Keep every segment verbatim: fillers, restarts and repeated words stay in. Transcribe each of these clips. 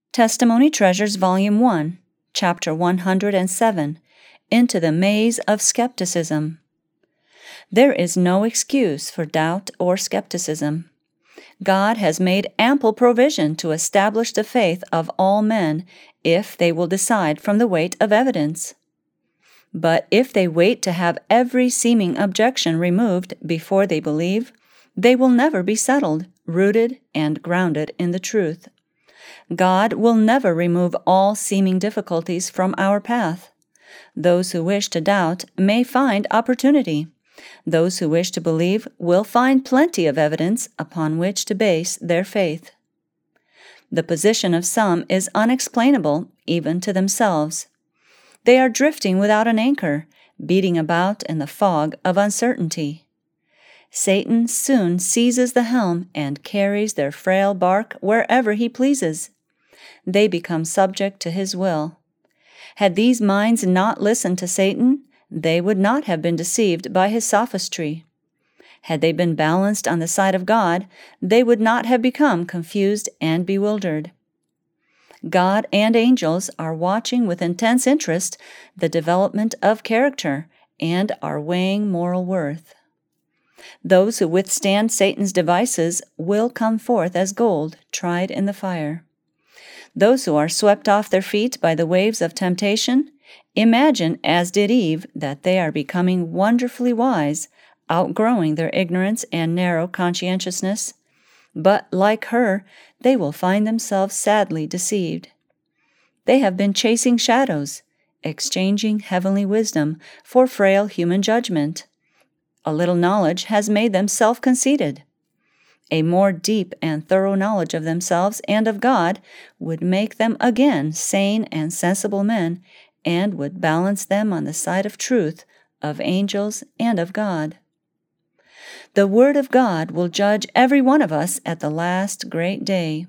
Testimony Treasures Volume one, Chapter one hundred seven, Into the Maze of Skepticism. There is no excuse for doubt or skepticism. God has made ample provision to establish the faith of all men if they will decide from the weight of evidence. But if they wait to have every seeming objection removed before they believe, they will never be settled, rooted, and grounded in the truth. God will never remove all seeming difficulties from our path. Those who wish to doubt may find opportunity. Those who wish to believe will find plenty of evidence upon which to base their faith. The position of some is unexplainable even to themselves. They are drifting without an anchor, beating about in the fog of uncertainty. Satan soon seizes the helm and carries their frail bark wherever he pleases. They become subject to his will. Had these minds not listened to Satan, they would not have been deceived by his sophistry. Had they been balanced on the side of God, they would not have become confused and bewildered. God and angels are watching with intense interest the development of character and are weighing moral worth. Those who withstand Satan's devices will come forth as gold tried in the fire. Those who are swept off their feet by the waves of temptation imagine, as did Eve, that they are becoming wonderfully wise, outgrowing their ignorance and narrow conscientiousness. But, like her, they will find themselves sadly deceived. They have been chasing shadows, exchanging heavenly wisdom for frail human judgment. A little knowledge has made them self-conceited. A more deep and thorough knowledge of themselves and of God would make them again sane and sensible men, and would balance them on the side of truth, of angels, and of God. The Word of God will judge every one of us at the last great day.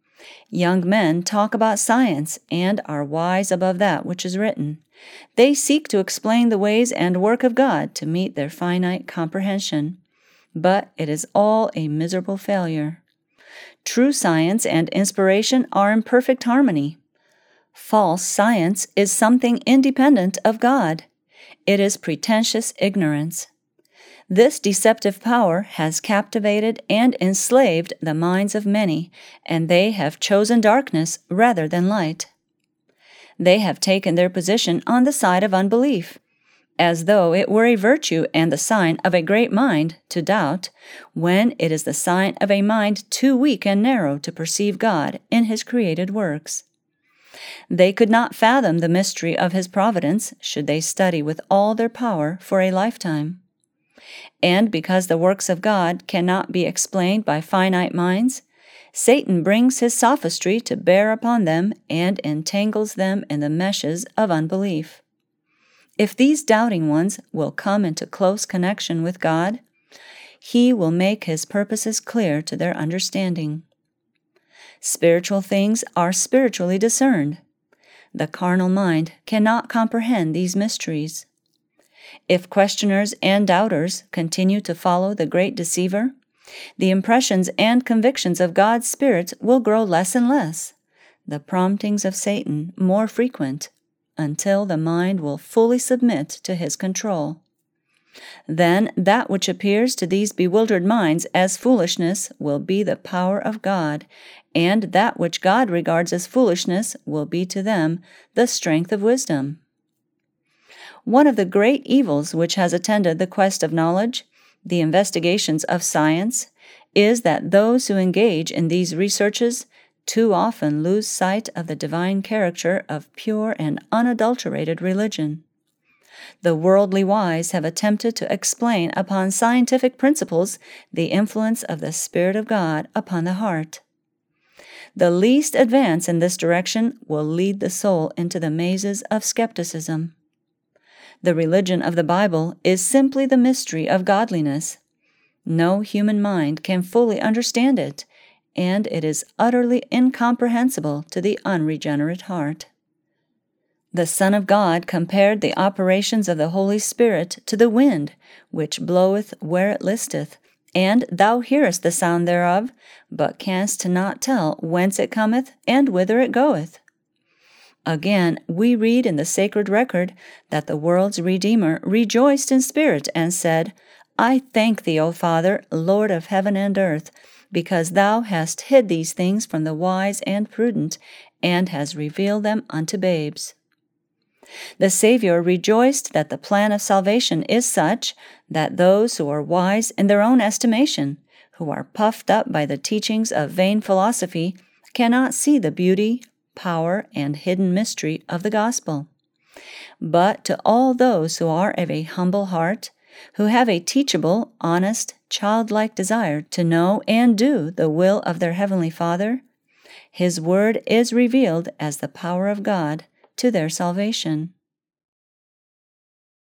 Young men talk about science and are wise above that which is written. They seek to explain the ways and work of God to meet their finite comprehension, but it is all a miserable failure. True science and inspiration are in perfect harmony. False science is something independent of God. It is pretentious ignorance. This deceptive power has captivated and enslaved the minds of many, and they have chosen darkness rather than light. They have taken their position on the side of unbelief, as though it were a virtue and the sign of a great mind to doubt, when it is the sign of a mind too weak and narrow to perceive God in His created works. They could not fathom the mystery of His providence should they study with all their power for a lifetime. And because the works of God cannot be explained by finite minds, Satan brings his sophistry to bear upon them and entangles them in the meshes of unbelief. If these doubting ones will come into close connection with God, He will make His purposes clear to their understanding. Spiritual things are spiritually discerned. The carnal mind cannot comprehend these mysteries. If questioners and doubters continue to follow the great deceiver, the impressions and convictions of God's Spirit will grow less and less, the promptings of Satan more frequent, until the mind will fully submit to his control. Then that which appears to these bewildered minds as foolishness will be the power of God, and that which God regards as foolishness will be to them the strength of wisdom. One of the great evils which has attended the quest of knowledge, the investigations of science, is that those who engage in these researches too often lose sight of the divine character of pure and unadulterated religion. The worldly wise have attempted to explain upon scientific principles the influence of the Spirit of God upon the heart. The least advance in this direction will lead the soul into the mazes of skepticism. The religion of the Bible is simply the mystery of godliness. No human mind can fully understand it, and it is utterly incomprehensible to the unregenerate heart. The Son of God compared the operations of the Holy Spirit to the wind, which bloweth where it listeth, and thou hearest the sound thereof, but canst not tell whence it cometh and whither it goeth. Again, we read in the sacred record that the world's Redeemer rejoiced in spirit and said, I thank thee, O Father, Lord of heaven and earth, because thou hast hid these things from the wise and prudent, and hast revealed them unto babes. The Savior rejoiced that the plan of salvation is such that those who are wise in their own estimation, who are puffed up by the teachings of vain philosophy, cannot see the beauty, power, and hidden mystery of the gospel. But to all those who are of a humble heart, who have a teachable, honest, childlike desire to know and do the will of their Heavenly Father, His Word is revealed as the power of God to their salvation.